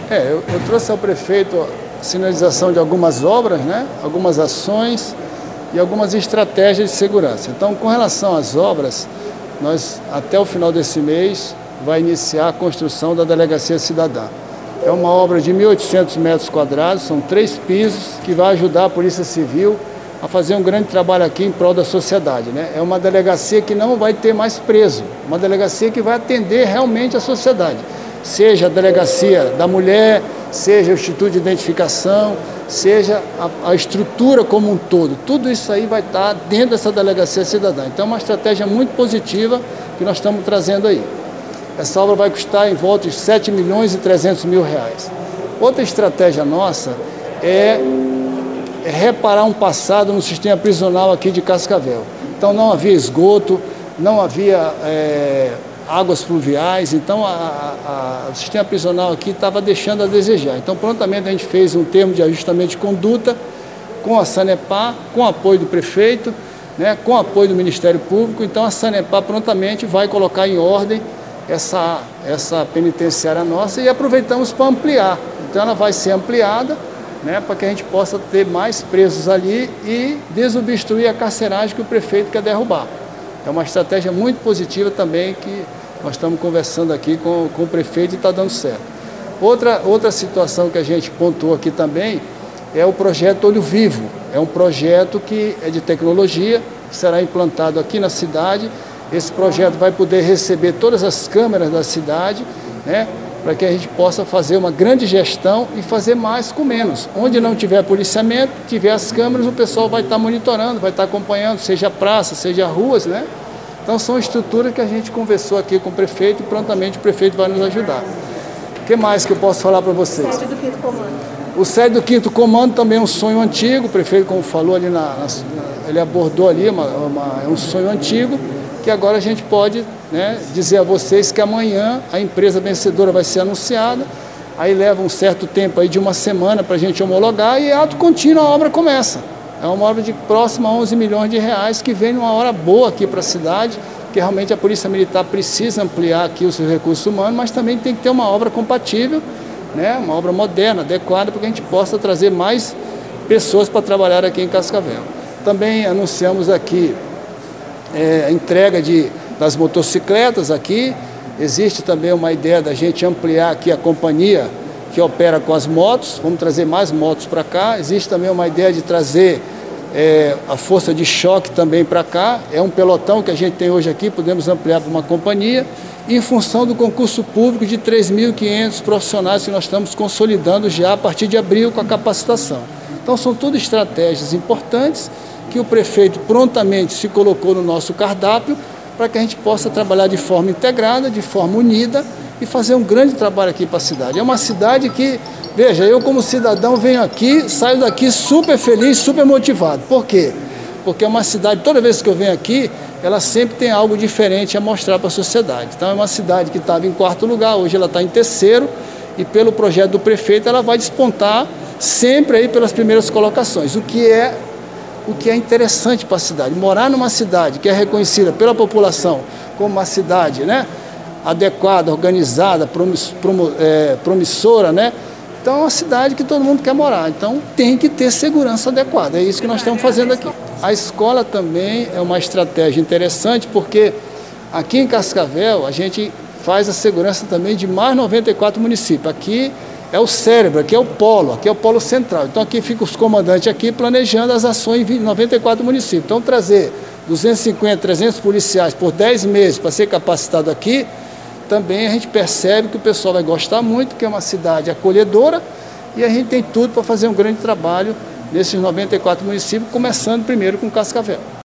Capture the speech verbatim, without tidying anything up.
É, eu, eu trouxe ao prefeito a sinalização de algumas obras, né, algumas ações e algumas estratégias de segurança. Então, com relação às obras, nós, até o final desse mês, vai iniciar a construção da Delegacia Cidadã. É uma obra de mil e oitocentos metros quadrados, são três pisos, que vai ajudar a Polícia Civil a fazer um grande trabalho aqui em prol da sociedade, né? É uma delegacia que não vai ter mais preso, uma delegacia que vai atender realmente a sociedade. Seja a delegacia da mulher, seja o Instituto de Identificação, seja a, a estrutura como um todo. Tudo isso aí vai estar dentro dessa Delegacia Cidadã. Então é uma estratégia muito positiva que nós estamos trazendo aí. Essa obra vai custar em volta de sete milhões e trezentos mil reais. Outra estratégia nossa é reparar um passado no sistema prisional aqui de Cascavel. Então não havia esgoto, não havia é, águas pluviais, então a, a, a, o sistema prisional aqui estava deixando a desejar. Então prontamente a gente fez um termo de ajustamento de conduta com a Sanepar, com o apoio do prefeito, né, com o apoio do Ministério Público. Então a Sanepar prontamente vai colocar em ordem essa, essa penitenciária nossa e aproveitamos para ampliar. Então ela vai ser ampliada, né, para que a gente possa ter mais presos ali e desobstruir a carceragem que o prefeito quer derrubar. É uma estratégia muito positiva também que nós estamos conversando aqui com, com o prefeito e está dando certo. Outra, outra situação que a gente pontuou aqui também é o projeto Olho Vivo. É um projeto que é de tecnologia, que será implantado aqui na cidade. Esse projeto vai poder receber todas as câmeras da cidade, né, para que a gente possa fazer uma grande gestão e fazer mais com menos. Onde não tiver policiamento, tiver as câmeras, o pessoal vai estar monitorando, vai estar acompanhando, seja praça, seja ruas, né? Então são estruturas que a gente conversou aqui com o prefeito e prontamente o prefeito vai nos ajudar. O que mais que eu posso falar para vocês? O sede do quinto comando. O sede do quinto comando também é um sonho antigo, o prefeito, como falou ali, na, na, ele abordou ali, uma, uma, é um sonho antigo, que agora a gente pode, né, dizer a vocês que amanhã a empresa vencedora vai ser anunciada, aí leva um certo tempo aí de uma semana para a gente homologar e ato contínuo a obra começa. É uma obra de próxima a onze milhões de reais que vem numa hora boa aqui para a cidade, que realmente a Polícia Militar precisa ampliar aqui os seus recursos humanos, mas também tem que ter uma obra compatível, né, uma obra moderna, adequada, para que a gente possa trazer mais pessoas para trabalhar aqui em Cascavel. Também anunciamos aqui É, a entrega de, das motocicletas aqui. Existe também uma ideia da gente ampliar aqui a companhia que opera com as motos, vamos trazer mais motos para cá. Existe também uma ideia de trazer é, a força de choque também para cá. É um pelotão que a gente tem hoje aqui, podemos ampliar para uma companhia. E em função do concurso público de três mil e quinhentos profissionais que nós estamos consolidando já a partir de abril com a capacitação. Então são tudo estratégias importantes que o prefeito prontamente se colocou no nosso cardápio para que a gente possa trabalhar de forma integrada, de forma unida e fazer um grande trabalho aqui para a cidade. É uma cidade que, veja, eu como cidadão venho aqui, saio daqui super feliz, super motivado. Por quê? Porque é uma cidade, toda vez que eu venho aqui, ela sempre tem algo diferente a mostrar para a sociedade. Então é uma cidade que estava em quarto lugar, hoje ela está em terceiro e pelo projeto do prefeito ela vai despontar sempre aí pelas primeiras colocações, o que é o que é interessante para a cidade. Morar numa cidade que é reconhecida pela população como uma cidade, né, adequada, organizada, promiss, promo, é, promissora, né? Então é uma cidade que todo mundo quer morar. Então tem que ter segurança adequada. É isso que nós estamos fazendo aqui. A escola também é uma estratégia interessante, porque aqui em Cascavel a gente faz a segurança também de mais noventa e quatro municípios. Aqui é o cérebro, aqui é o polo, aqui é o polo central. Então aqui ficam os comandantes aqui planejando as ações em noventa e quatro municípios. Então trazer duzentos e cinquenta, trezentos policiais por dez meses para ser capacitado aqui, também a gente percebe que o pessoal vai gostar muito, que é uma cidade acolhedora e a gente tem tudo para fazer um grande trabalho nesses noventa e quatro municípios, começando primeiro com Cascavel.